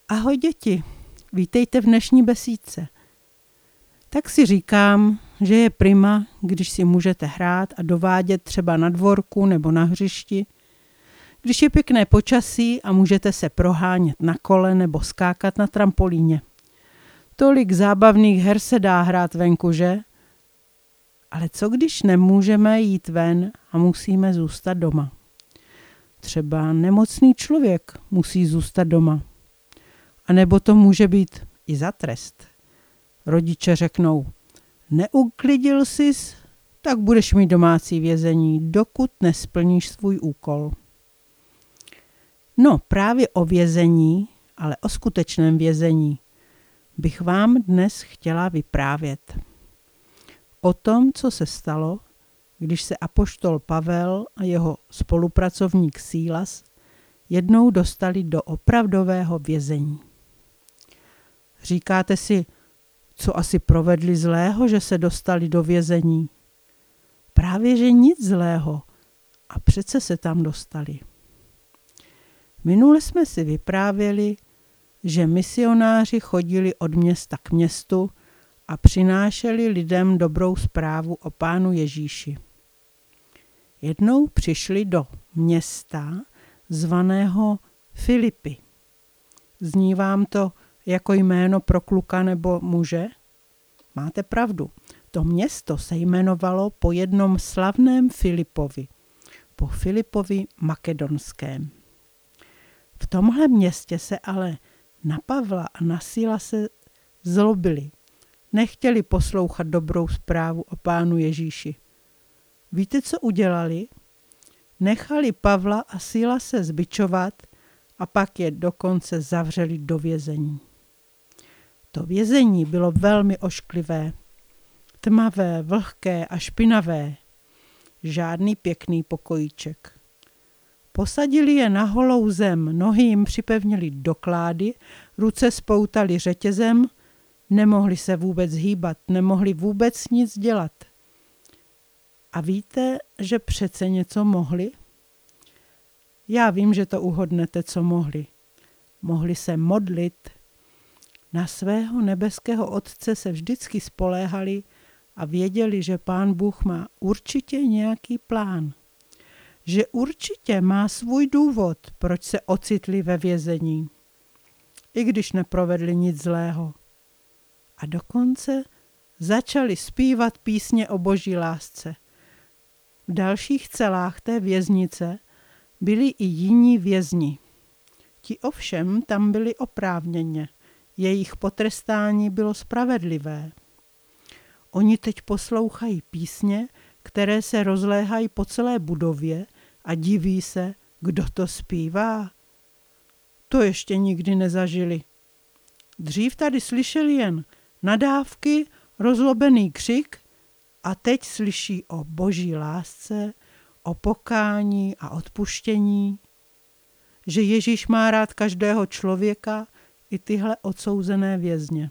Ahoj děti, vítejte v dnešní besídce. Tak si říkám, že je prima, když si můžete hrát a dovádět třeba na dvorku nebo na hřišti, když je pěkné počasí a můžete se prohánět na kole nebo skákat na trampolíně. Tolik zábavných her se dá hrát venku, že? Ale co když nemůžeme jít ven a musíme zůstat doma? Třeba nemocný člověk musí zůstat doma. A nebo to může být i za trest. Rodiče řeknou, neuklidil sis, tak budeš mít domácí vězení, dokud nesplníš svůj úkol. No právě o vězení, ale o skutečném vězení, bych vám dnes chtěla vyprávět. O tom, co se stalo, když se apoštol Pavel a jeho spolupracovník Sílas jednou dostali do opravdového vězení. Říkáte si, co asi provedli zlého, že se dostali do vězení? Právě že nic zlého, a přece se tam dostali. Minule jsme si vyprávěli, že misionáři chodili od města k městu a přinášeli lidem dobrou zprávu o Pánu Ježíši. Jednou přišli do města zvaného Filipy. Zní vám to jako jméno pro kluka nebo muže? Máte pravdu. To město se jmenovalo po jednom slavném Filipovi, po Filipovi Makedonském. V tomhle městě se ale na Pavla a na Sílase zlobili. Nechtěli poslouchat dobrou zprávu o Pánu Ježíši. Víte, co udělali? Nechali Pavla a Sílase zbičovat a pak je dokonce zavřeli do vězení. To vězení bylo velmi ošklivé, tmavé, vlhké a špinavé. Žádný pěkný pokojíček. Posadili je na holou zem, nohy jim připevnili do klády, ruce spoutali řetězem, nemohli se vůbec hýbat, nemohli vůbec nic dělat. A víte, že přece něco mohli? Já vím, že to uhodnete, co mohli. Mohli se modlit. Na svého nebeského Otce se vždycky spoléhali a věděli, že Pán Bůh má určitě nějaký plán. Že určitě má svůj důvod, proč se ocitli ve vězení. I když neprovedli nic zlého. A dokonce začali zpívat písně o Boží lásce. V dalších celách té věznice byli i jiní vězni. Ti ovšem tam byli oprávněně. Jejich potrestání bylo spravedlivé. Oni teď poslouchají písně, které se rozléhají po celé budově a diví se, kdo to zpívá. To ještě nikdy nezažili. Dřív tady slyšeli jen nadávky, rozlobený křik a teď slyší o Boží lásce, o pokání a odpuštění, že Ježíš má rád každého člověka i tyhle odsouzené vězně.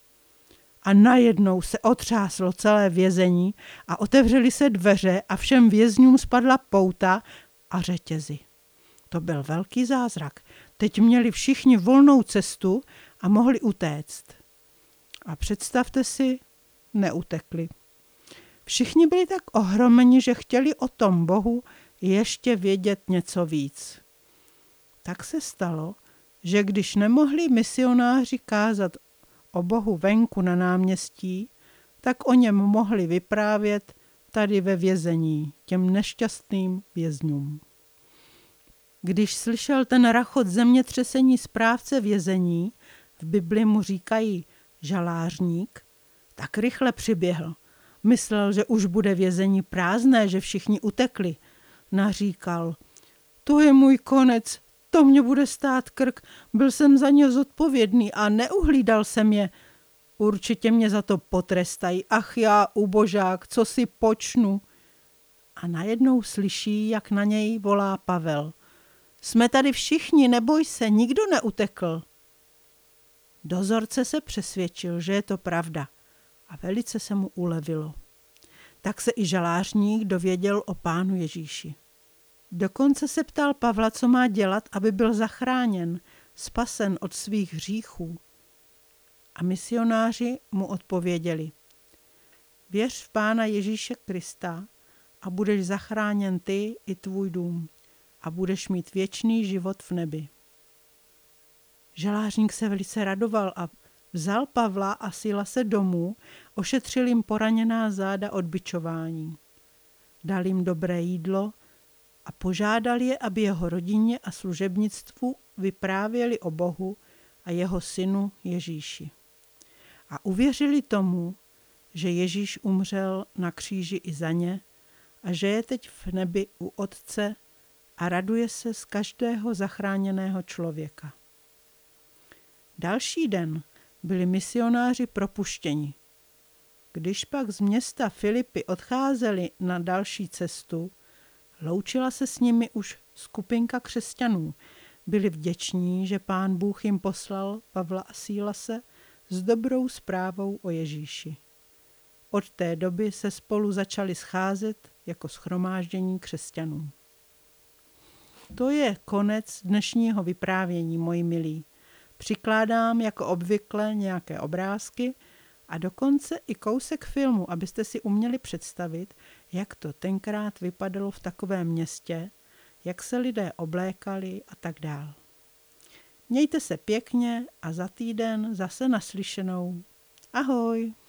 A najednou se otřáslo celé vězení a otevřely se dveře a všem vězňům spadla pouta a řetězy. To byl velký zázrak. Teď měli všichni volnou cestu a mohli utéct. A představte si, neutekli. Všichni byli tak ohromeni, že chtěli o tom Bohu ještě vědět něco víc. Tak se stalo, že když nemohli misionáři kázat o Bohu venku na náměstí, tak o něm mohli vyprávět tady ve vězení těm nešťastným vězňům. Když slyšel ten rachot zemětřesení správce vězení, v Bibli mu říkají žalářník, tak rychle přiběhl. Myslel, že už bude vězení prázdné, že všichni utekli. Naříkal, to je můj konec, to mě bude stát krk, byl jsem za ně zodpovědný a neuhlídal jsem je. Určitě mě za to potrestají, ach já, ubožák, co si počnu. A najednou slyší, jak na něj volá Pavel. Jsme tady všichni, neboj se, nikdo neutekl. Dozorce se přesvědčil, že je to pravda a velice se mu ulevilo. Tak se i žalářník dověděl o Pánu Ježíši. Dokonce se ptal Pavla, co má dělat, aby byl zachráněn. spasen od svých hříchů. A misionáři mu odpověděli: Věř v Pána Ježíše Krista a budeš zachráněn ty i tvůj dům a budeš mít věčný život v nebi. Žalářník se velice radoval a vzal Pavla a Silase domů, ošetřil jim poraněná záda od bičování. Dal jim dobré jídlo a požádal je, aby jeho rodině a služebnictvu vyprávěli o Bohu a jeho synu Ježíši. A uvěřili tomu, že Ježíš umřel na kříži i za ně a že je teď v nebi u Otce a raduje se z každého zachráněného člověka. Další den byli misionáři propuštěni. Když pak z města Filipy odcházeli na další cestu, loučila se s nimi už skupinka křesťanů. Byli vděční, že Pán Bůh jim poslal Pavla a Silase s dobrou zprávou o Ježíši. Od té doby se spolu začali scházet jako shromáždění křesťanů. To je konec dnešního vyprávění, moji milí. Přikládám jako obvykle nějaké obrázky a dokonce i kousek filmu, abyste si uměli představit, jak to tenkrát vypadalo v takovém městě, jak se lidé oblékali a tak dál. Mějte se pěkně a za týden zase naslyšenou. Ahoj!